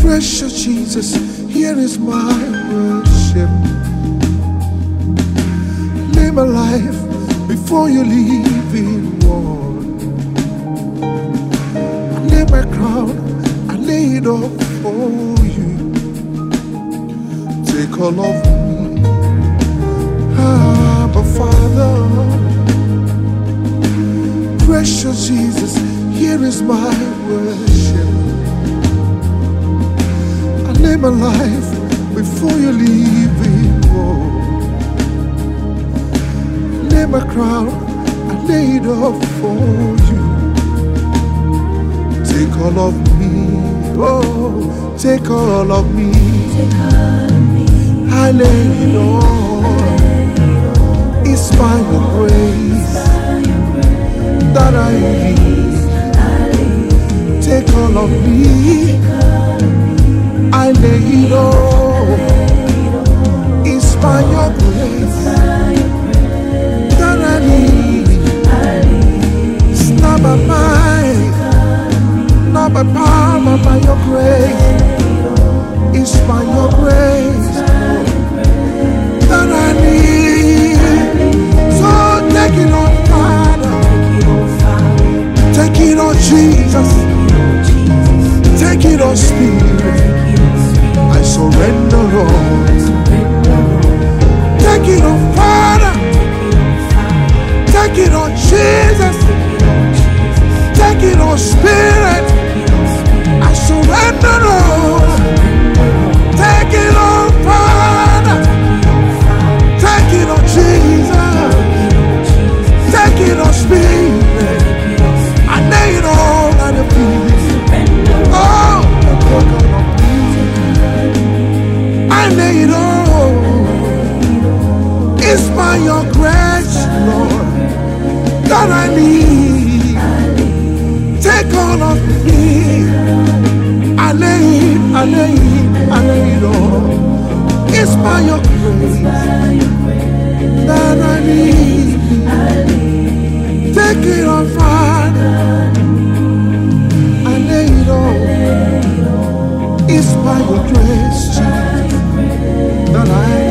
Precious Jesus, here is my worship. Lay my life before you leave in war. I lay my crown, I lay it all for you. Take all of me, Abba Father. Precious Jesus, here is my worship. I lay my life before you leave it all. Lay my crown, I lay it all for you. Take all of me, oh, take all of me. I lay it all. It's by your grace that I need. Take all of me. I lay it all. It's by your grace that I need. It's not by might, not by power, but by your grace. It's by your grace that I need. So take it on, Father. Take it on, Jesus. Take it on, Spirit. I surrender all. Take it on, Father. Take it on, Jesus. Take it on, Spirit. I surrender all. Take it on, Father. Take it on, Jesus. Take it on, Spirit. I lay it all at your feet. Oh, I lay it all. It's by your grace, Lord, that I need. Take all of me. I lay it, I lay it, I lay it all. It's by your grace that I need. Take it on, Father. I lay it all. It's by your grace, Jesus, that I